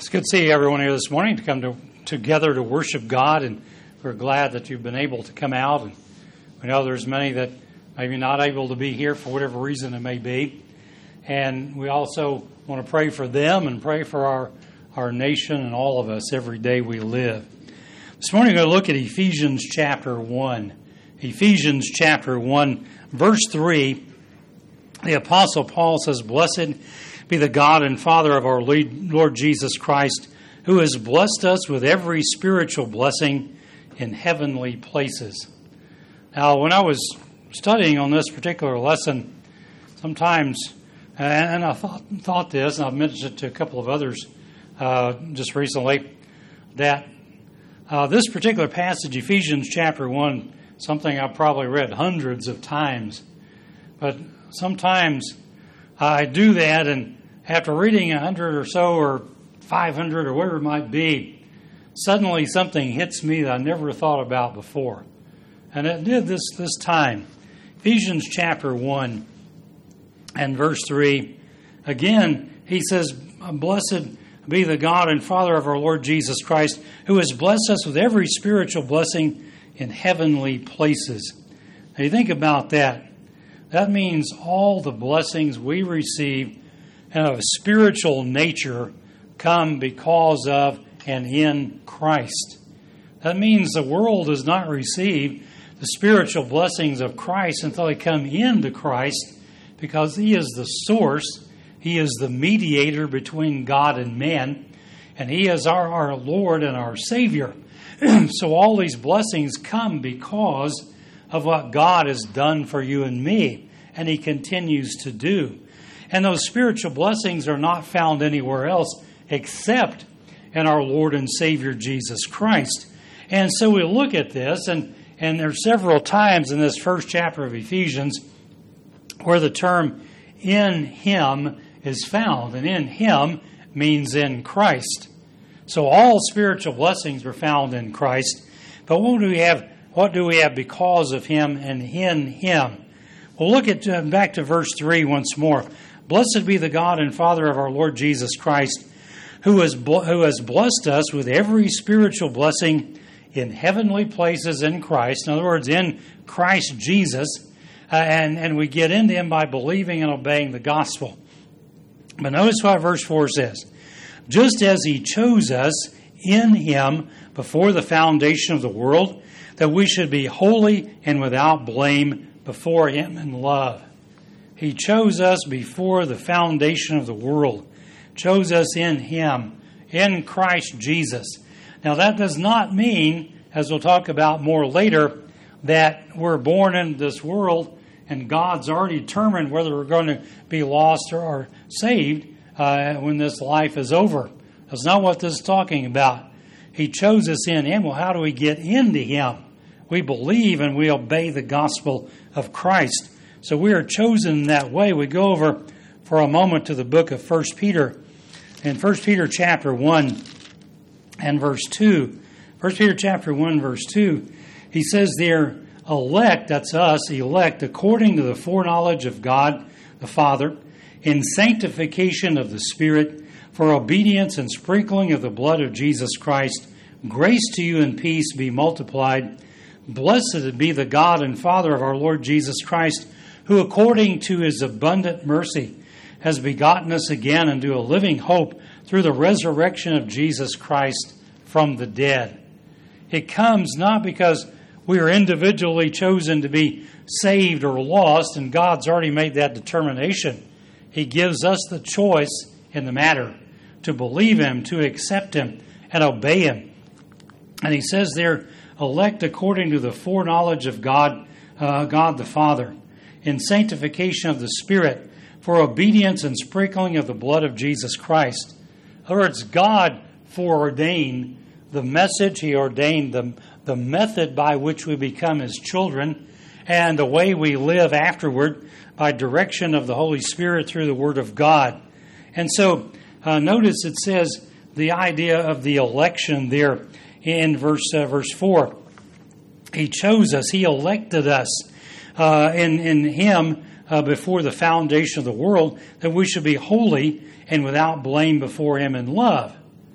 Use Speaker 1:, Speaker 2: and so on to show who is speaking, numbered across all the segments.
Speaker 1: It's good to see everyone here this morning to come together to worship God, and we're glad that you've been able to come out. And we know there's many that maybe not able to be here for whatever reason it may be. And we also want to pray for them and pray for our nation and all of us every day we live. This morning we're going to look at Ephesians chapter 1. Ephesians chapter 1, verse 3, the Apostle Paul says, "Blessed be the God and Father of our Lord Jesus Christ, who has blessed us with every spiritual blessing in heavenly places." Now, when I was studying on this particular lesson, sometimes, and I thought this, and I've mentioned it to a couple of others just recently, that this particular passage, Ephesians chapter 1, something I've probably read hundreds of times, but sometimes I do that, and after reading 100 or so, or 500, or whatever it might be, suddenly something hits me that I never thought about before. And it did this time. Ephesians chapter 1 and verse 3. Again, he says, "Blessed be the God and Father of our Lord Jesus Christ, who has blessed us with every spiritual blessing in heavenly places." Now you think about that. That means all the blessings we receive of a spiritual nature come because of and in Christ. That means the world does not receive the spiritual blessings of Christ until they come into Christ, because He is the source. He is the mediator between God and man, and He is our Lord and our Savior. So all these blessings come because of what God has done for you and me, and He continues to do. And those spiritual blessings are not found anywhere else except in our Lord and Savior Jesus Christ. And so we look at this, and there are several times in this first chapter of Ephesians where the term "in Him" is found. And "in Him" means in Christ. So all spiritual blessings are found in Christ. But what do we have because of Him and in Him? Well, look at back to verse 3 once more. "Blessed be the God and Father of our Lord Jesus Christ, who has blessed us with every spiritual blessing in heavenly places in Christ." In other words, in Christ Jesus. And we get into Him by believing and obeying the gospel. But notice what verse 4 says. "Just as He chose us in Him before the foundation of the world, that we should be holy and without blame before Him in love." He chose us before the foundation of the world. Chose us in Him, in Christ Jesus. Now that does not mean, as we'll talk about more later, that we're born into this world and God's already determined whether we're going to be lost or saved when this life is over. That's not what this is talking about. He chose us in Him. Well, how do we get into Him? We believe and we obey the gospel of Christ. So we are chosen in that way. We go over for a moment to the book of 1 Peter. In 1 Peter chapter 1 and verse 2. 1 Peter chapter 1 verse 2. He says there, "Elect," that's us, elect according to the foreknowledge of God the Father, in sanctification of the Spirit, for obedience and sprinkling of the blood of Jesus Christ, grace to you and peace be multiplied. Blessed be the God and Father of our Lord Jesus Christ, who according to His abundant mercy has begotten us again into a living hope through the resurrection of Jesus Christ from the dead." It comes not because we are individually chosen to be saved or lost, and God's already made that determination. He gives us the choice in the matter to believe Him, to accept Him, and obey Him. And He says there, elect according to the foreknowledge of God the Father, in sanctification of the Spirit, for obedience and sprinkling of the blood of Jesus Christ. In other words, God foreordained the message. He ordained the method by which we become His children, and the way we live afterward by direction of the Holy Spirit through the Word of God. And so notice it says the idea of the election there in verse 4. He chose us. He elected us in Him before the foundation of the world, that we should be holy and without blame before Him in love.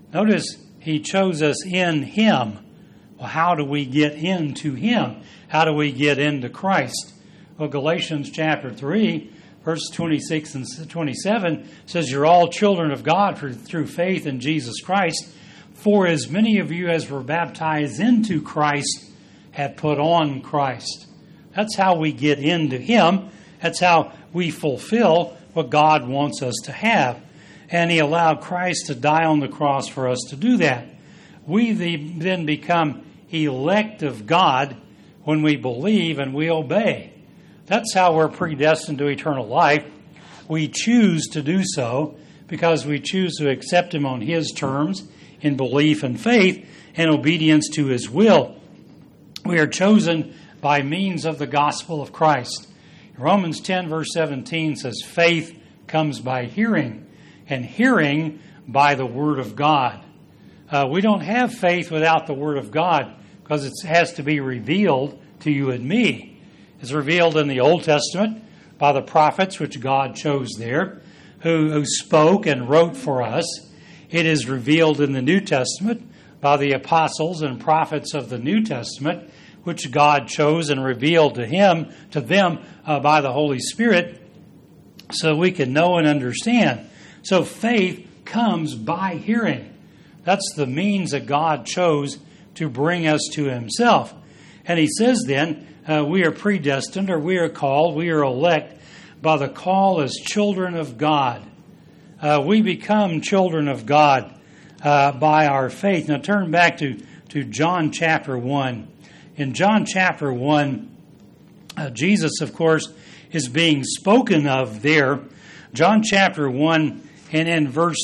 Speaker 1: Notice he chose us in him. Well, how do we get into him? How do we get into Christ? Well, Galatians chapter 3, verses 26 and 27 says, you're all children of God through faith in Jesus Christ. For as many of you as were baptized into Christ have put on Christ. That's how we get into him. That's how we fulfill what God wants us to have. And he allowed Christ to die on the cross for us to do that. We then become elect of God when we believe and we obey. That's how we're predestined to eternal life. We choose to do so because we choose to accept him on his terms in belief and faith and obedience to his will. We are chosen by means of the gospel of Christ. Romans 10 verse 17 says, faith comes by hearing, and hearing by the word of God. We don't have faith without the word of God because it has to be revealed to you and me. It's revealed in the Old Testament by the prophets, which God chose there, who spoke and wrote for us. It is revealed in the New Testament by the apostles and prophets of the New Testament, which God chose and revealed to them by the Holy Spirit, so we can know and understand. So faith comes by hearing. That's the means that God chose to bring us to himself. And he says then, we are predestined, or we are called, we are elect by the call as children of God. We become children of God by our faith. Now turn back to John chapter 1. In John chapter 1, Jesus, of course, is being spoken of there. John chapter 1 and in verse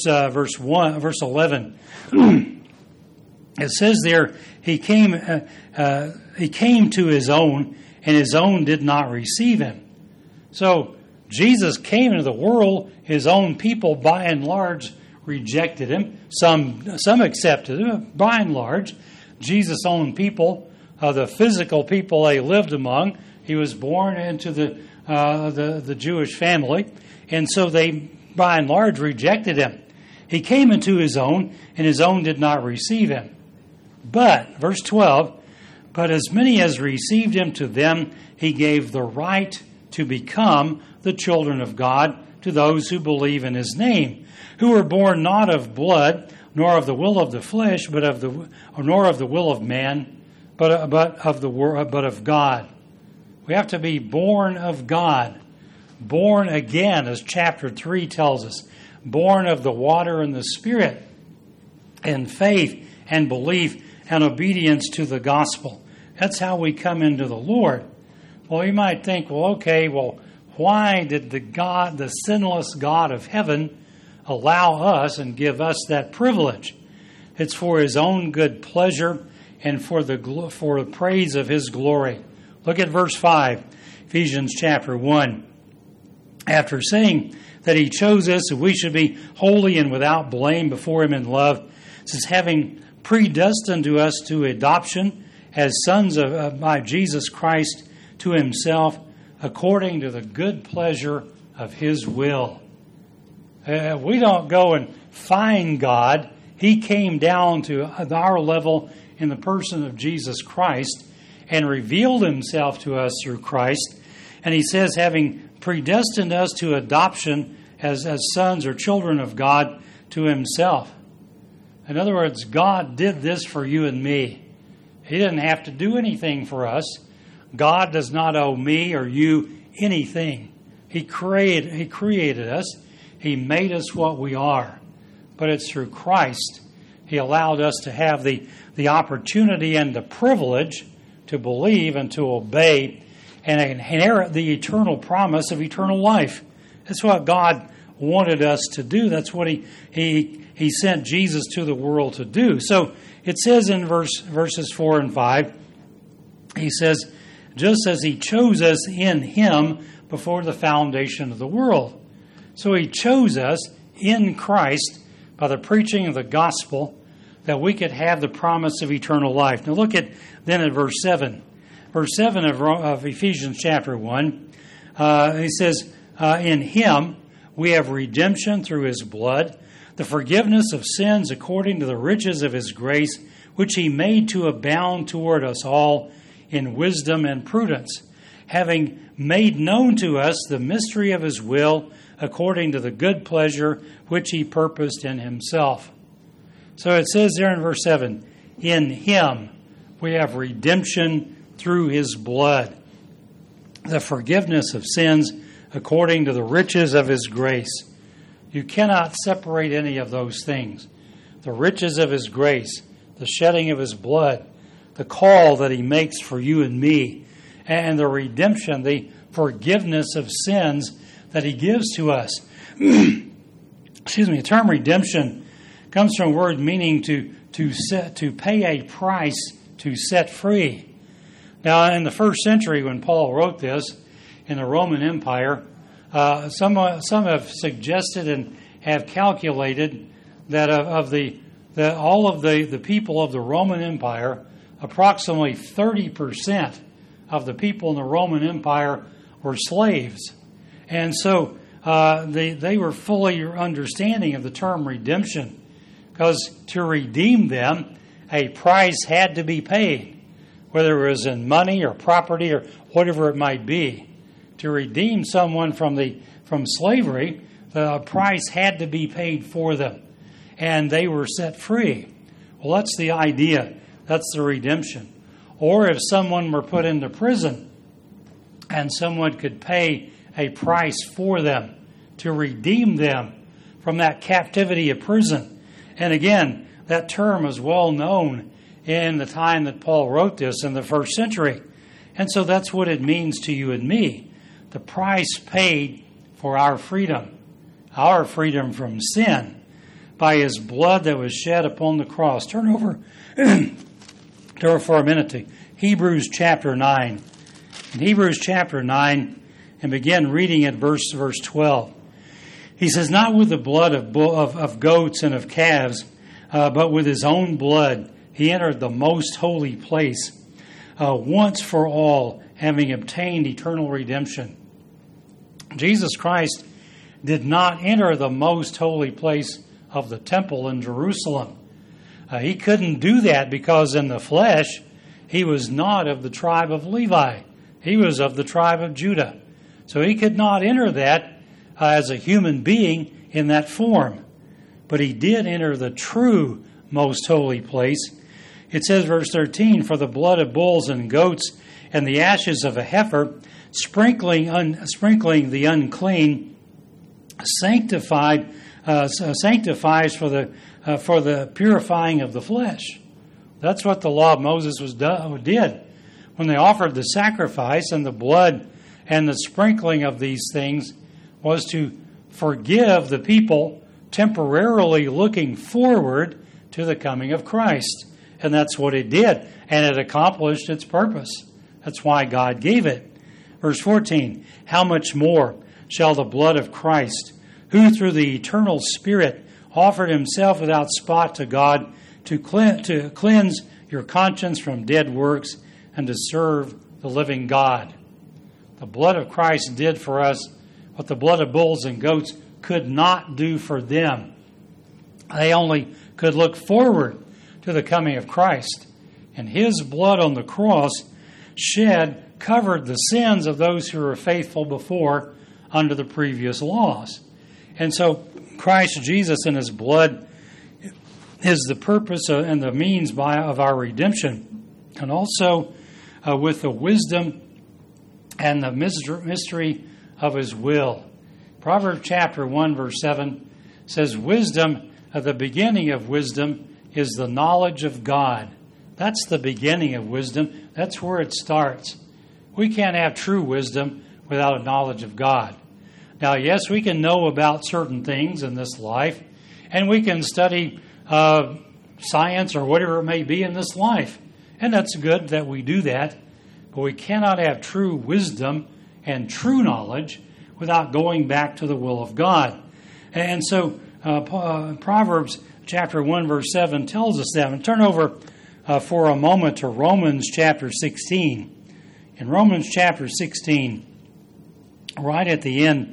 Speaker 1: 11, it says there, he came to his own, and his own did not receive him. So Jesus came into the world. His own people, by and large, rejected him. Some accepted him. By and large, Jesus' own people, the physical people they lived among, he was born into the Jewish family, and so they, by and large, rejected him. He came into his own, and his own did not receive him. But, verse 12, but as many as received him, to them he gave the right to become the children of God, to those who believe in his name, who were born not of blood, nor of the will of the flesh, nor of the will of man, but of God. We have to be born of God, born again, as chapter 3 tells us, born of the water and the Spirit, in faith and belief and obedience to the gospel. That's how we come into the Lord. Well, you might think, why did the sinless God of heaven allow us and give us that privilege? It's for his own good pleasure and for the praise of his glory. Look at verse 5, Ephesians chapter 1. After saying that he chose us that we should be holy and without blame before him in love, it says, having predestined to us to adoption as sons by Jesus Christ to himself, according to the good pleasure of his will. We don't go and find God. He came down to our level in the person of Jesus Christ and revealed himself to us through Christ. And he says, having predestined us to adoption as sons or children of God to himself. In other words, God did this for you and me. He didn't have to do anything for us. God does not owe me or you anything. He created us. He made us what we are. But it's through Christ he allowed us to have the opportunity and the privilege to believe and to obey and inherit the eternal promise of eternal life. That's what God wanted us to do. That's what he sent Jesus to the world to do. So it says in verses 4 and 5, he says, just as he chose us in him before the foundation of the world. So he chose us in Christ by the preaching of the gospel that we could have the promise of eternal life. Now look at verse 7. Verse 7 of Ephesians chapter 1, he says, in him we have redemption through his blood, the forgiveness of sins according to the riches of his grace, which he made to abound toward us all in wisdom and prudence, having made known to us the mystery of his will according to the good pleasure which he purposed in himself. So it says there in verse 7, in him we have redemption through his blood, the forgiveness of sins according to the riches of his grace. You cannot separate any of those things. The riches of his grace, the shedding of his blood, the call that he makes for you and me, and the redemption, the forgiveness of sins that he gives to us. The term redemption comes from a word meaning to pay a price to set free. Now, in the first century, when Paul wrote this in the Roman Empire, some have suggested and have calculated that all of the people of the Roman Empire, approximately 30% of the people in the Roman Empire were slaves. And so they were fully understanding of the term redemption, because to redeem them, a price had to be paid, whether it was in money or property or whatever it might be. To redeem someone from slavery, the price had to be paid for them, and they were set free. Well, that's the idea. That's the redemption. Or if someone were put into prison and someone could pay a price for them to redeem them from that captivity of prison. And again, that term is well known in the time that Paul wrote this in the first century. And so that's what it means to you and me. The price paid for our freedom from sin, by his blood that was shed upon the cross. Turn over for a minute to Hebrews chapter 9. In Hebrews chapter 9, and begin reading at verse 12. He says, not with the blood of goats and of calves, but with his own blood he entered the most holy place, once for all, having obtained eternal redemption. Jesus Christ did not enter the most holy place of the temple in Jerusalem. He couldn't do that because in the flesh he was not of the tribe of Levi. He was of the tribe of Judah. So he could not enter that as a human being in that form. But he did enter the true most holy place. It says, verse 13, for the blood of bulls and goats and the ashes of a heifer, sprinkling the unclean, sanctifies for the purifying of the flesh. That's what the law of Moses did. When they offered the sacrifice, and the blood and the sprinkling of these things was to forgive the people, temporarily looking forward to the coming of Christ. And that's what it did. And it accomplished its purpose. That's why God gave it. Verse 14, how much more shall the blood of Christ, who through the eternal Spirit offered himself without spot to God, to cleanse your conscience from dead works and to serve the living God. The blood of Christ did for us what the blood of bulls and goats could not do for them. They only could look forward to the coming of Christ. And his blood on the cross shed covered the sins of those who were faithful before under the previous laws. And so Christ Jesus and his blood is the purpose and the means of our redemption. And also with the wisdom and the mystery of his will. Proverbs chapter 1 verse 7 says, wisdom, the beginning of wisdom is the knowledge of God. That's the beginning of wisdom. That's where it starts. We can't have true wisdom without a knowledge of God. Now, yes, we can know about certain things in this life, and we can study science or whatever it may be in this life. And that's good that we do that. But we cannot have true wisdom and true knowledge without going back to the will of God. And so Proverbs chapter 1 verse 7 tells us that. And turn over for a moment to Romans chapter 16. In Romans chapter 16, right at the end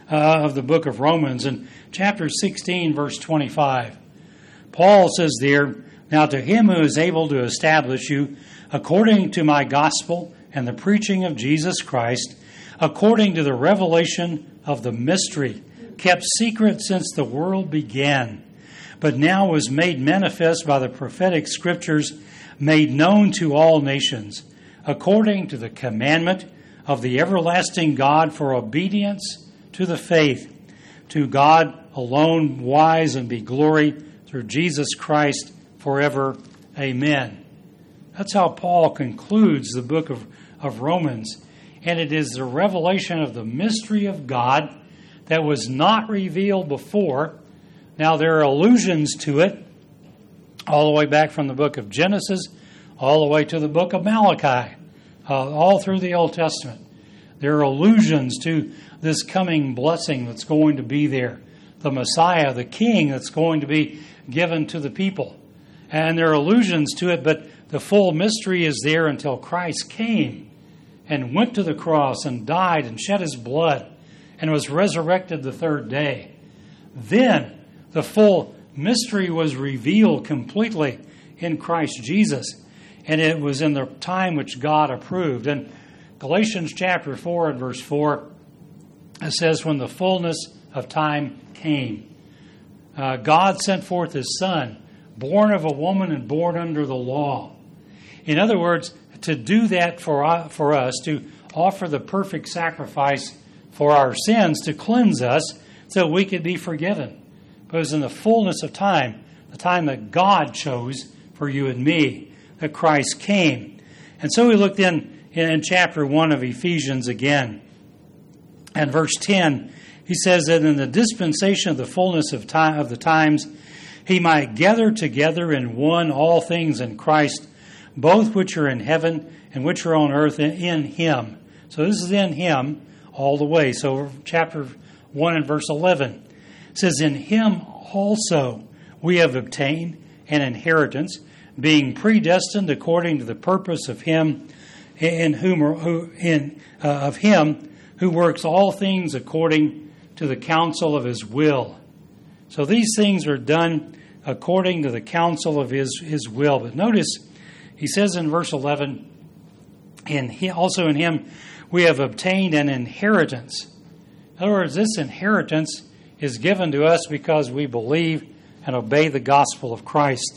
Speaker 1: of the book of Romans in chapter 16, verse 25. Paul says there, "Now to him who is able to establish you according to my gospel and the preaching of Jesus Christ, according to the revelation of the mystery, kept secret since the world began, but now was made manifest by the prophetic scriptures, made known to all nations, according to the commandment of the everlasting God for obedience to the faith. To God alone wise and be glory through Jesus Christ forever. Amen." That's how Paul concludes the book of Romans. And it is the revelation of the mystery of God that was not revealed before. Now there are allusions to it all the way back from the book of Genesis, all the way to the book of Malachi, all through the Old Testament. There are allusions to this coming blessing that's going to be there, the Messiah, the King that's going to be given to the people. And there are allusions to it, but the full mystery is there until Christ came and went to the cross and died and shed his blood and was resurrected the third day. Then the full mystery was revealed completely in Christ Jesus, and it was in the time which God approved. And Galatians chapter 4 and verse 4, it says, "When the fullness of time came, God sent forth his Son, born of a woman and born under the law." In other words, to do that for us, to offer the perfect sacrifice for our sins, to cleanse us so we could be forgiven. Because in the fullness of time, the time that God chose for you and me, that Christ came. And so we looked in chapter 1 of Ephesians again. And verse 10, he says that in the dispensation of the fullness of the times, he might gather together in one all things in Christ, both which are in heaven and which are on earth in him. So this is in him all the way. So chapter 1 and verse 11 says, "In him also we have obtained an inheritance, being predestined according to the purpose of him of him who works all things according to the counsel of his will." So these things are done according to the counsel of his will. But notice, he says in verse 11, also in him we have obtained an inheritance. In other words, this inheritance is given to us because we believe and obey the gospel of Christ.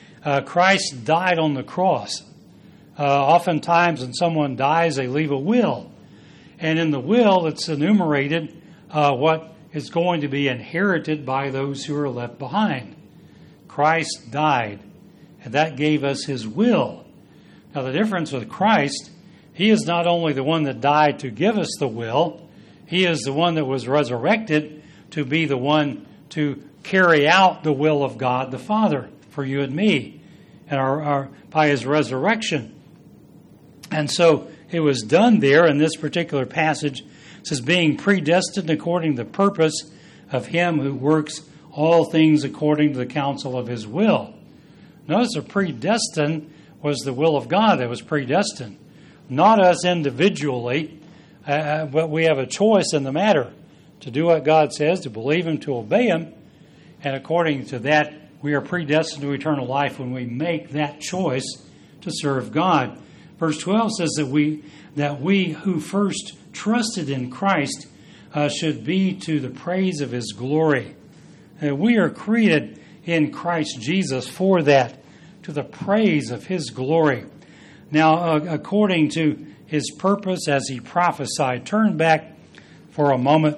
Speaker 1: Christ died on the cross. Oftentimes when someone dies, they leave a will. And in the will, it's enumerated what is going to be inherited by those who are left behind. Christ died, and that gave us his will. Now, the difference with Christ, he is not only the one that died to give us the will, he is the one that was resurrected to be the one to carry out the will of God the Father for you and me, and by his resurrection. And so it was done there in this particular passage. It says, being predestined according to the purpose of him who works all things according to the counsel of his will. Notice the predestined was the will of God that was predestined. Not us individually, but we have a choice in the matter to do what God says, to believe him, to obey him. And according to that, we are predestined to eternal life when we make that choice to serve God. Verse 12 says that we who first trusted in Christ should be to the praise of his glory. We are created in Christ Jesus for that, to the praise of his glory. Now, according to his purpose as he prophesied, turn back for a moment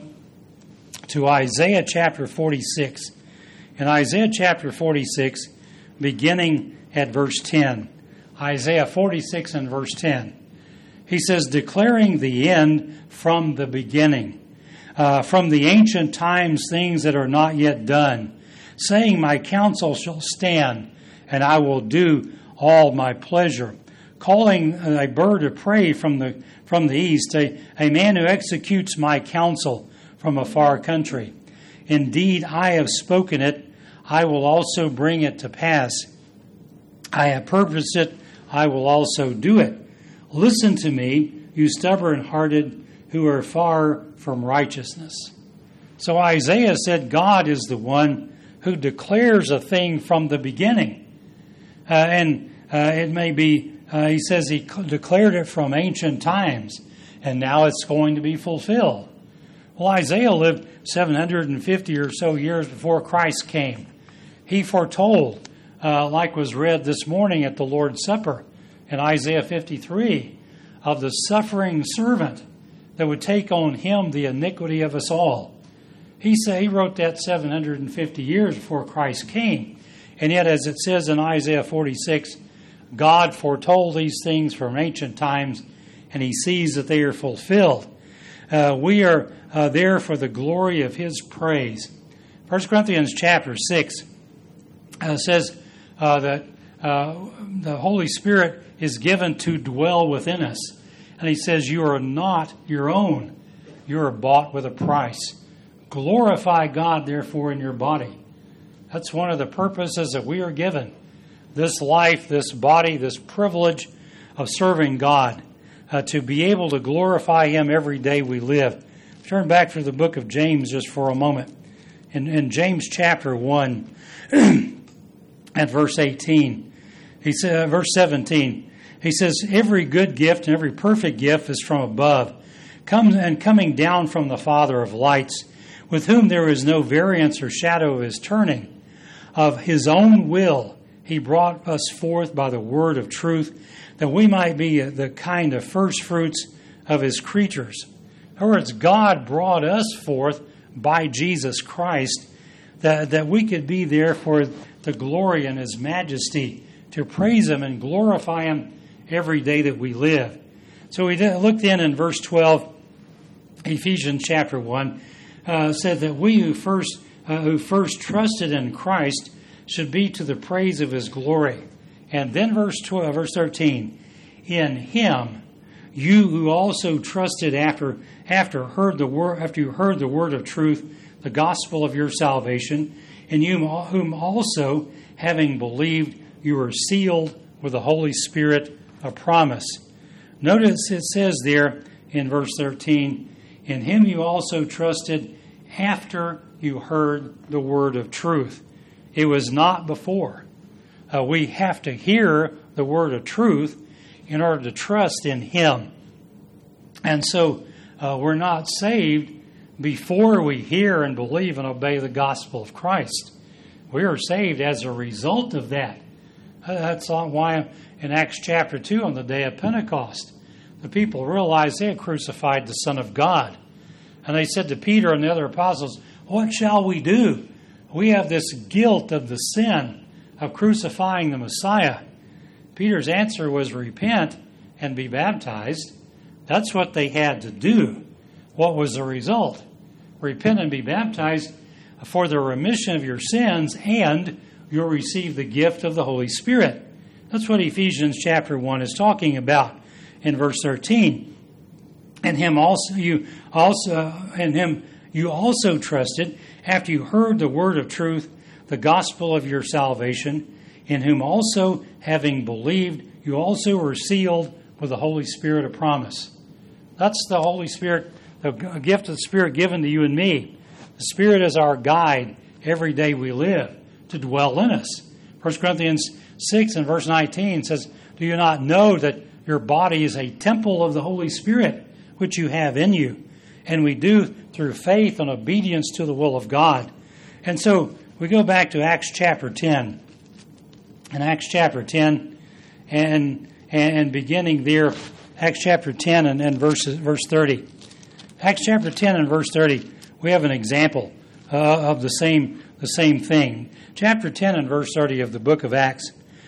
Speaker 1: to Isaiah chapter 46. In Isaiah chapter 46, beginning at verse 10. Isaiah 46 and verse 10. He says, declaring the end from the beginning, from the ancient times things that are not yet done, saying, my counsel shall stand, and I will do all my pleasure. Calling a bird of prey from the east, a man who executes my counsel from a far country. Indeed, I have spoken it, I will also bring it to pass. I have purposed it, I will also do it. Listen to me, you stubborn-hearted who are far from righteousness. So Isaiah said God is the one who declares a thing from the beginning. It may be, he says he declared it from ancient times, and now it's going to be fulfilled. Well, Isaiah lived 750 or so years before Christ came. He foretold, like was read this morning at the Lord's Supper in Isaiah 53, of the suffering servant that would take on him the iniquity of us all. He wrote that 750 years before Christ came. And yet, as it says in Isaiah 46, God foretold these things from ancient times, and he sees that they are fulfilled. We are there for the glory of his praise. 1 Corinthians chapter 6 says that the Holy Spirit is given to dwell within us. And he says, you are not your own. You are bought with a price. Glorify God, therefore, in your body. That's one of the purposes that we are given. This life, this body, this privilege of serving God, to be able to glorify him every day we live. Turn back to the book of James just for a moment. In James chapter 1 at verse 18, he said, verse 17, he says, every good gift and every perfect gift is from above, coming down from the Father of lights, with whom there is no variance or shadow of his turning. Of his own will he brought us forth by the word of truth, that we might be the kind of first fruits of his creatures. In other words, God brought us forth by Jesus Christ, that we could be there for the glory and his majesty, to praise him and glorify him every day that we live. So we looked in verse 12, Ephesians chapter 1, said that we who first trusted in Christ should be to the praise of his glory. And then verse 13, in him you who also trusted after you heard the word of truth, the gospel of your salvation, in whom also, having believed, you were sealed with the Holy Spirit of promise. Notice it says there in verse 13, in him you also trusted after you heard the word of truth. It was not before. We have to hear the word of truth in order to trust in him. And so we're not saved before we hear and believe and obey the gospel of Christ. We are saved as a result of that. That's why in Acts chapter 2 on the day of Pentecost, the people realized they had crucified the Son of God. And they said to Peter and the other apostles, what shall we do? We have this guilt of the sin of crucifying the Messiah. Peter's answer was repent and be baptized. That's what they had to do. What was the result? Repent and be baptized for the remission of your sins, and you'll receive the gift of the Holy Spirit. That's what Ephesians chapter 1 is talking about in verse 13. And you also trusted after you heard the word of truth, the gospel of your salvation, in whom also, having believed, you also were sealed with the Holy Spirit of promise. That's the Holy Spirit, the gift of the Spirit given to you and me. The Spirit is our guide every day we live to dwell in us. 1 Corinthians 6 and verse 19 says, do you not know that your body is a temple of the Holy Spirit, which you have in you? And we do through faith and obedience to the will of God. And so we go back to Acts chapter 10. In Acts chapter 10 and beginning there, Acts chapter 10 and verse 30. Acts chapter 10 and verse 30, we have an example of the same thing. Chapter 10 and verse 30 of the book of Acts.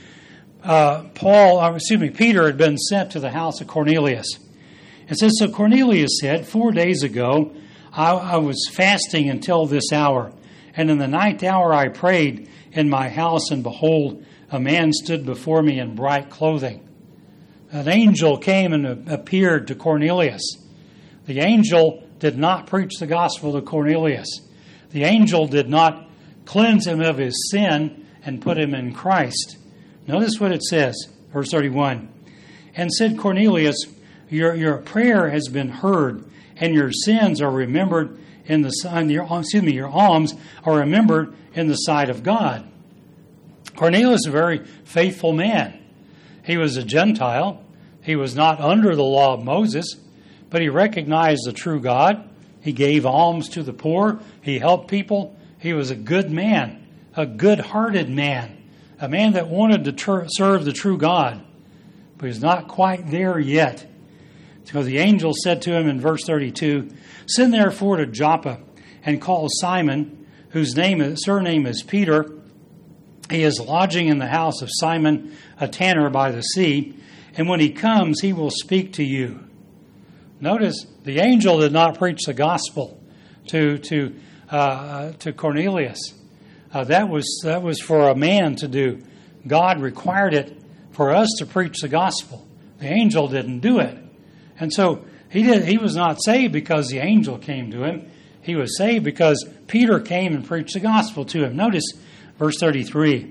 Speaker 1: Peter had been sent to the house of Cornelius. It says, so Cornelius said, 4 days ago, I was fasting until this hour, and in the ninth hour I prayed in my house, and behold, a man stood before me in bright clothing. An angel came and appeared to Cornelius. The angel did not preach the gospel to Cornelius. The angel did not cleanse him of his sin and put him in Christ. Notice what it says, verse 31. And said Cornelius, Your prayer has been heard, and your sins are remembered in your alms are remembered in the sight of God. Cornelius was a very faithful man. He was a Gentile. He was not under the law of Moses, but he recognized the true God. He gave alms to the poor. He helped people. He was a good man, a good-hearted man, a man that wanted to serve the true God, but he's not quite there yet. So the angel said to him in verse 32, "Send therefore to Joppa and call Simon, whose surname is Peter. He is lodging in the house of Simon, a tanner by the sea, and when he comes, he will speak to you." Notice the angel did not preach the gospel to Cornelius. That was for a man to do. God required it for us to preach the gospel. The angel didn't do it. And so he was not saved because the angel came to him. He was saved because Peter came and preached the gospel to him. Notice verse 33.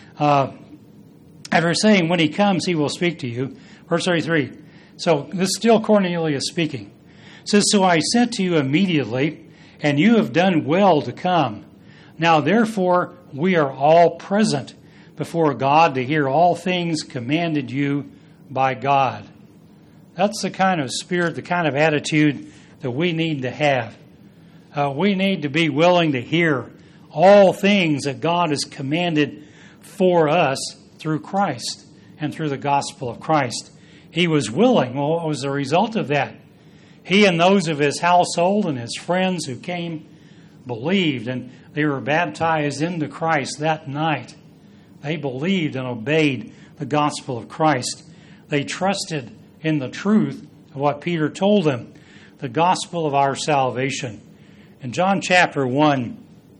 Speaker 1: After saying, "When he comes, he will speak to you." Verse 33. So this is still Cornelius speaking. It says, "So I sent to you immediately, and you have done well to come. Now therefore we are all present before God to hear all things commanded you by God." That's the kind of spirit, the kind of attitude that we need to have. We need to be willing to hear all things that God has commanded for us through Christ and through the gospel of Christ. He was willing. Well, what was the result of that? He and those of his household and his friends who came believed, and they were baptized into Christ that night. They believed and obeyed the gospel of Christ. They trusted in the truth of what Peter told them, the gospel of our salvation. In John chapter 1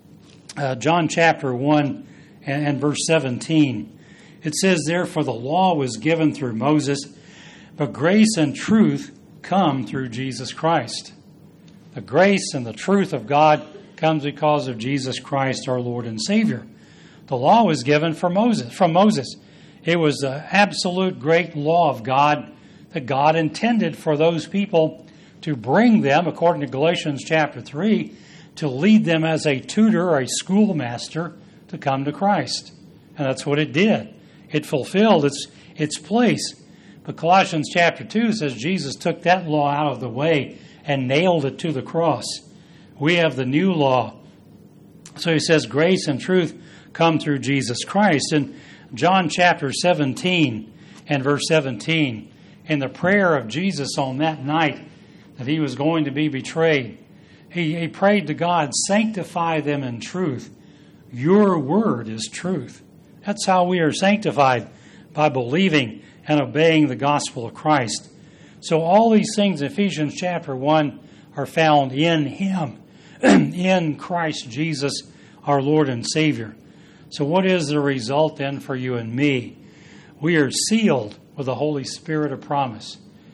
Speaker 1: and verse 17, it says, "Therefore the law was given through Moses, but grace and truth come through Jesus Christ." The grace and the truth of God comes because of Jesus Christ, our Lord and Savior. The law was given from Moses. It was the absolute great law of God that God intended for those people to bring them, according to Galatians chapter 3, to lead them as a tutor or a schoolmaster to come to Christ. And that's what it did. It fulfilled its place. But Colossians chapter 2 says Jesus took that law out of the way and nailed it to the cross. We have the new law. So he says grace and truth come through Jesus Christ. In John chapter 17 and verse 17, in the prayer of Jesus on that night that he was going to be betrayed, he prayed to God, "Sanctify them in truth. Your word is truth." That's how we are sanctified, by believing and obeying the gospel of Christ. So all these things in Ephesians chapter 1 are found in him, in Christ Jesus, our Lord and Savior. So what is the result then for you and me? We are sealed with the Holy Spirit of promise.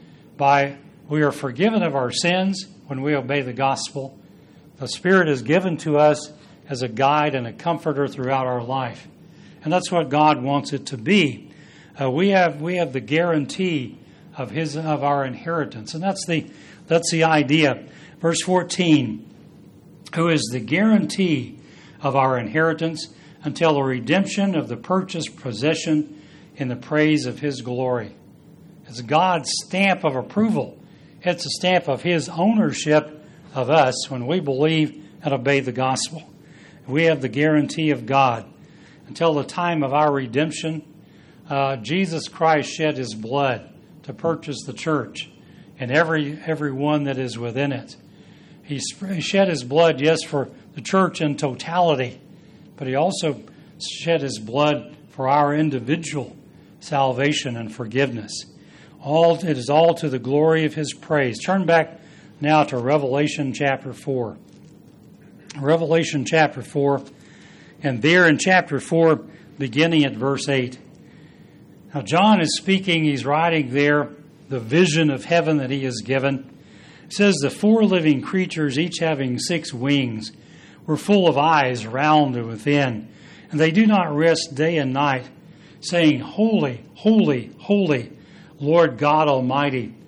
Speaker 1: We are forgiven of our sins when we obey the gospel. The Spirit is given to us as a guide and a comforter throughout our life. And that's what God wants it to be. We have the guarantee of our inheritance. And that's the idea. Verse 14, "Who is the guarantee of our inheritance until the redemption of the purchased possession in the praise of his glory." It's God's stamp of approval. It's a stamp of his ownership of us when we believe and obey the gospel. We have the guarantee of God. Until the time of our redemption, Jesus Christ shed his blood to purchase the church and every one that is within it. He shed his blood, yes, for the church in totality, but he also shed his blood for our individual salvation and forgiveness. It is all to the glory of his praise. Turn back now to Revelation chapter 4. Revelation chapter 4, and there in chapter 4, beginning at verse 8. Now John is speaking, he's writing there the vision of heaven that he has given. It says, "The 4 living creatures, each having 6 wings, were full of eyes round and within, and they do not rest day and night, saying, Holy, holy, holy, Lord God Almighty,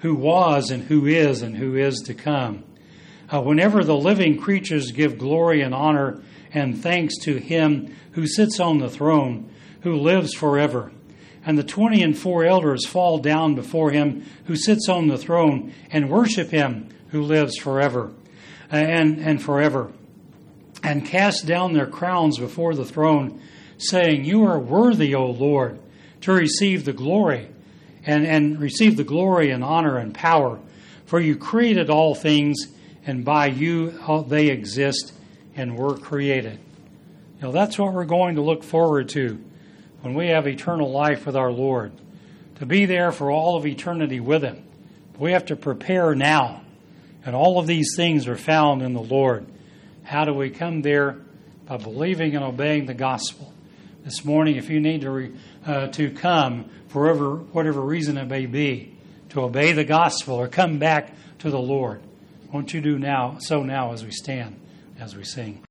Speaker 1: who was and who is to come. Whenever the living creatures give glory and honor and thanks to him who sits on the throne, who lives forever. And the 24 elders fall down before him who sits on the throne and worship him who lives forever and forever, and cast down their crowns before the throne, saying, You are worthy, O Lord, to receive the glory and receive the glory and honor and power. For you created all things, and by you they exist and were created. That's what we're going to look forward to when we have eternal life with our Lord, to be there for all of eternity with him. We have to prepare now, and all of these things are found in the Lord. How do we come there? By believing and obeying the gospel. This morning, if you need to come for whatever reason it may be, to obey the gospel or come back to the Lord, won't you do so now as we stand, as we sing?